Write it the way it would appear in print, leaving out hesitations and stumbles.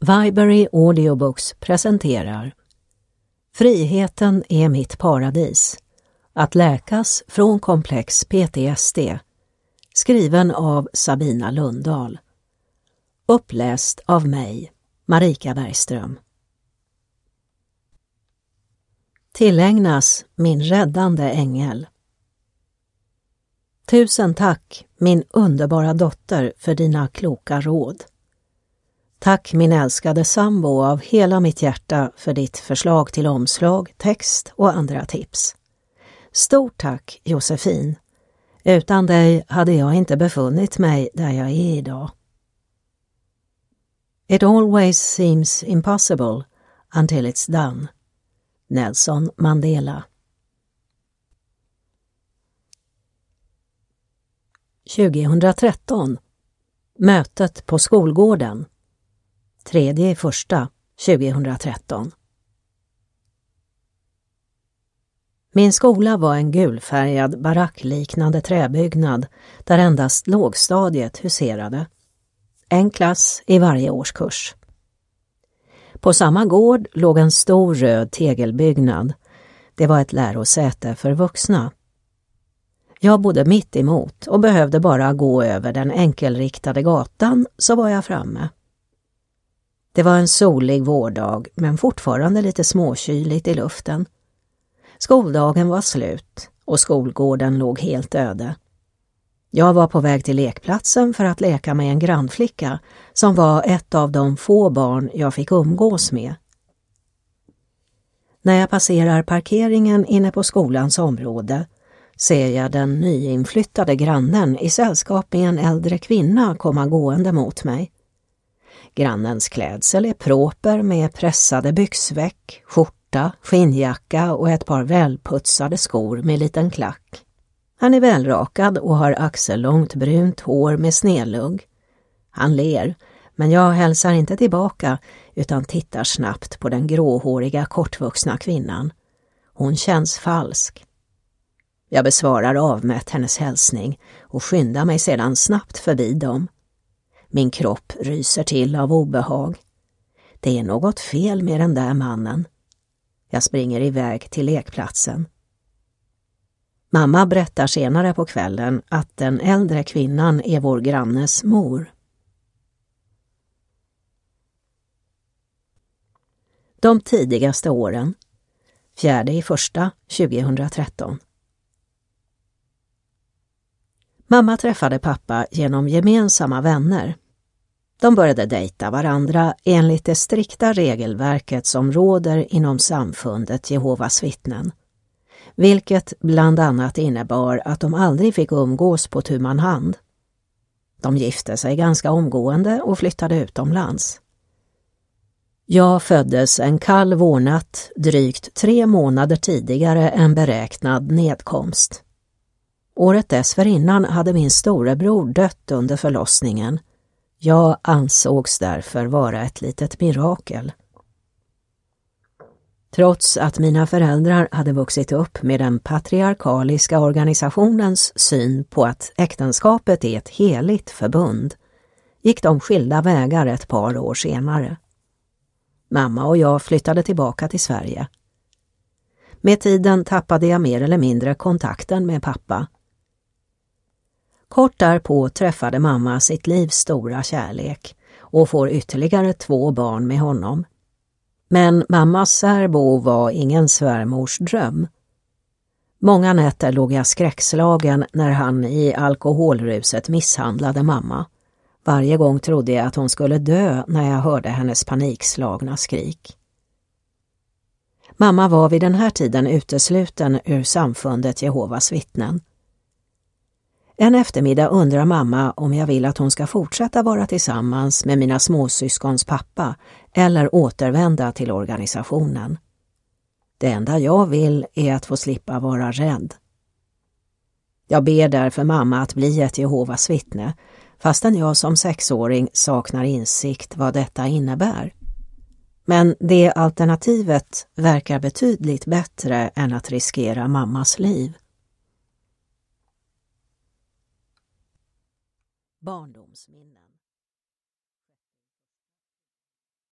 Viberry Audiobooks presenterar Friheten är mitt paradis. Att läkas från komplex PTSD. Skriven av Sabina Lundahl. Uppläst av mig, Marika Bergström. Tillägnas min räddande ängel. Tusen tack, min underbara dotter, för dina kloka råd. Tack min älskade sambo av hela mitt hjärta för ditt förslag till omslag, text och andra tips. Stort tack, Josefin. Utan dig hade jag inte befunnit mig där jag är idag. It always seems impossible until it's done. Nelson Mandela. 2013. Mötet på skolgården. 3/1/2013. Min skola var en gulfärgad barackliknande träbyggnad där endast lågstadiet huserade. En klass i varje årskurs. På samma gård låg en stor röd tegelbyggnad. Det var ett lärosäte för vuxna. Jag bodde mitt emot och behövde bara gå över den enkelriktade gatan så var jag framme. Det var en solig vårdag men fortfarande lite småkyligt i luften. Skoldagen var slut och skolgården låg helt öde. Jag var på väg till lekplatsen för att leka med en grannflicka som var ett av de få barn jag fick umgås med. När jag passerar parkeringen inne på skolans område ser jag den nyinflyttade grannen i sällskap med en äldre kvinna komma gående mot mig. Grannens klädsel är proper med pressade byxväck, skjorta, skinnjacka och ett par välputsade skor med liten klack. Han är välrakad och har axellångt brunt hår med snedlugg. Han ler, men jag hälsar inte tillbaka utan tittar snabbt på den gråhåriga kortvuxna kvinnan. Hon känns falsk. Jag besvarar avmätt hennes hälsning och skyndar mig sedan snabbt förbi dem. Min kropp ryser till av obehag. Det är något fel med den där mannen. Jag springer iväg till lekplatsen. Mamma berättar senare på kvällen att den äldre kvinnan är vår grannes mor. De tidigaste åren. 4/1/2013. Mamma träffade pappa genom gemensamma vänner. De började dejta varandra enligt det strikta regelverket som råder inom samfundet Jehovas vittnen. Vilket bland annat innebar att de aldrig fick umgås på tu man hand. De gifte sig ganska omgående och flyttade utomlands. Jag föddes en kall vårnatt drygt 3 månader tidigare än beräknad nedkomst. Året dessförinnan hade min storebror dött under förlossningen. Jag ansågs därför vara ett litet mirakel. Trots att mina föräldrar hade vuxit upp med den patriarkaliska organisationens syn på att äktenskapet är ett heligt förbund, gick de skilda vägar ett par år senare. Mamma och jag flyttade tillbaka till Sverige. Med tiden tappade jag mer eller mindre kontakten med pappa. Kort därpå träffade mamma sitt livs stora kärlek och får ytterligare 2 barn med honom. Men mammas särbo var ingen svärmors dröm. Många nätter låg jag skräckslagen när han i alkoholruset misshandlade mamma. Varje gång trodde jag att hon skulle dö när jag hörde hennes panikslagna skrik. Mamma var vid den här tiden utesluten ur samfundet Jehovas vittnen. En eftermiddag undrar mamma om jag vill att hon ska fortsätta vara tillsammans med mina småsyskons pappa eller återvända till organisationen. Det enda jag vill är att få slippa vara rädd. Jag ber därför mamma att bli ett Jehovas vittne, fastän jag som 6-åring saknar insikt vad detta innebär. Men det alternativet verkar betydligt bättre än att riskera mammas liv. Barndomsminnen.